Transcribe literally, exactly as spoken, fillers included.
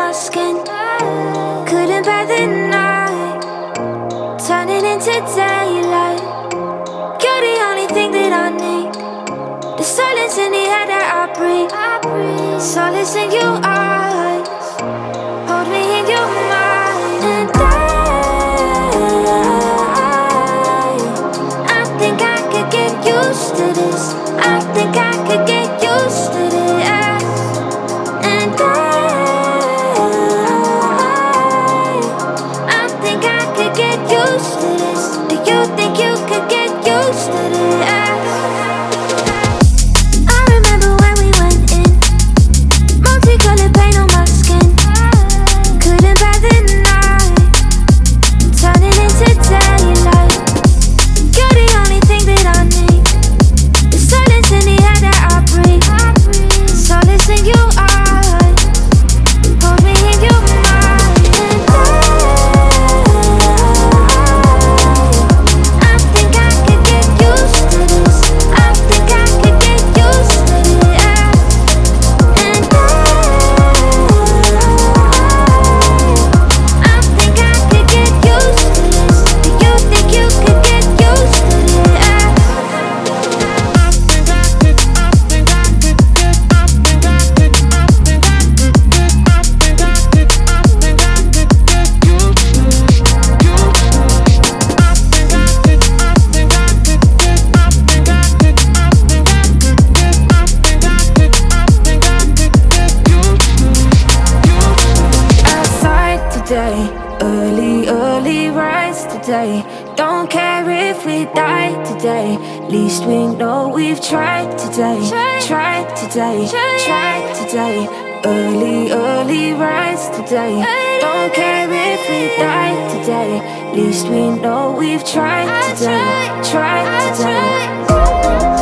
my skin. Couldn't bear the night, turning into daylight. You're the only thing that I need. The silence in the air that I breathe. Solace in your eyes, hold me in your mind. And I, I think I could get used to this. I think I could get used to this. And I, I think I could get used to this. Do you think you could get used to this? I remember when we went in, multicolored paint on my skin. Couldn't bear the night, turning into daylight. You're the only thing that I need. The silence in the air that I breathe. Solace in your eyes, hold me in your mind. And I, I think I could get used to this. I think I could get used to this. And I, I think I could get used to this. Do you think you could get used to this? Outside today, early, early rise today. Don't care if we die today. Least we know we've tried today. Tried today, tried today. Early, early rise today. Don't care if we die today. Least we know we've tried today. Tried today.